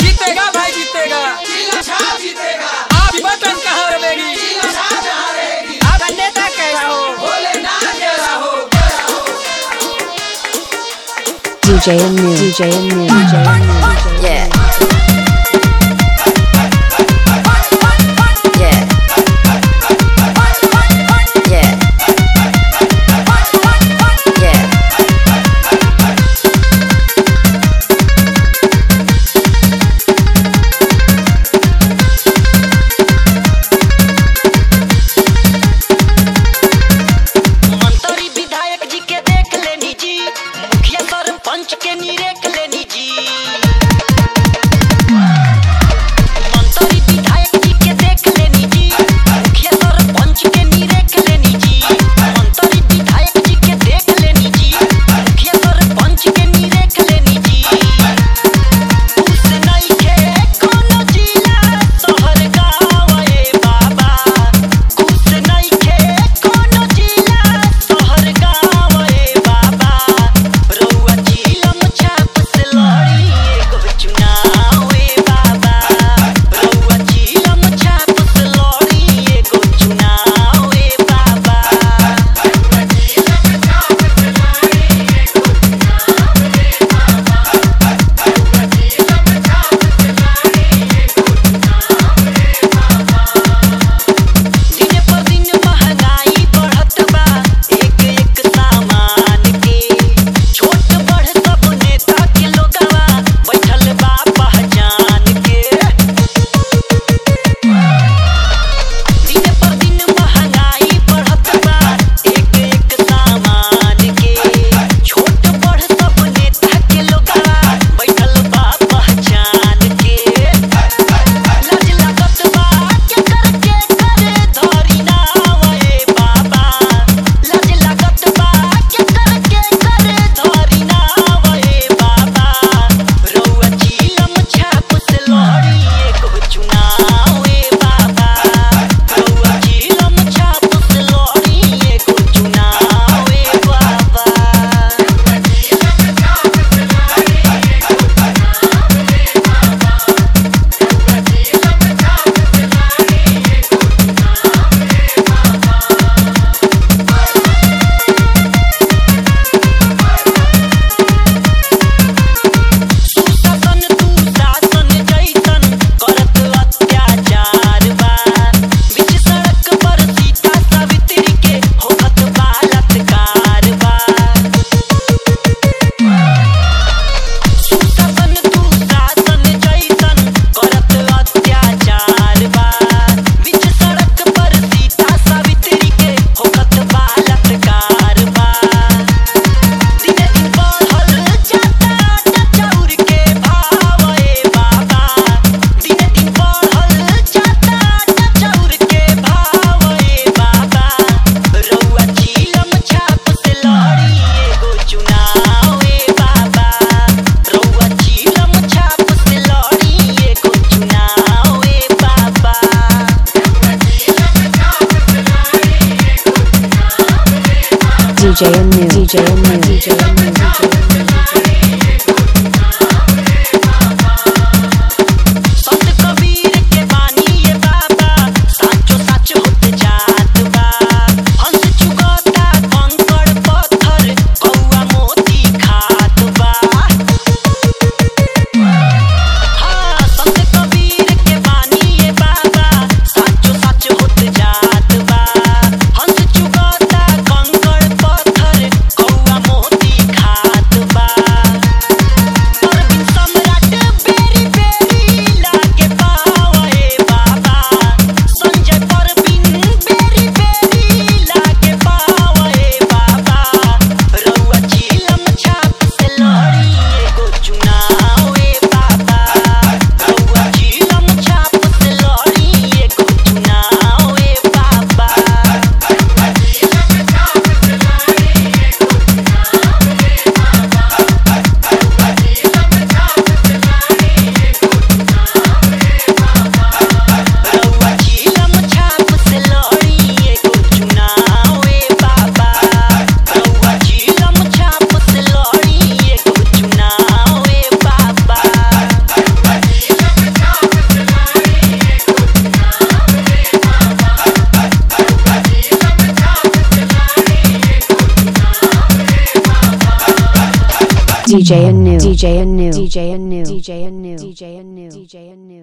जीतेगा भाई जीतेगा, जीतेगा। आप बटन कहाँ रहेगी, आप नेता कैसा हो, DJ Anu, DJ Anu, DJ Anu, yeah. पंच के नीरेख लेनी जी। DJ Anu, DJ Anu, DJ Anu, DJ Anu. हंस चुकाता कंकड़ पत्थर कौआ मोती खात DJ Anu DJ Anu DJ Anu DJ Anu DJ Anu DJ Anu DJ Anu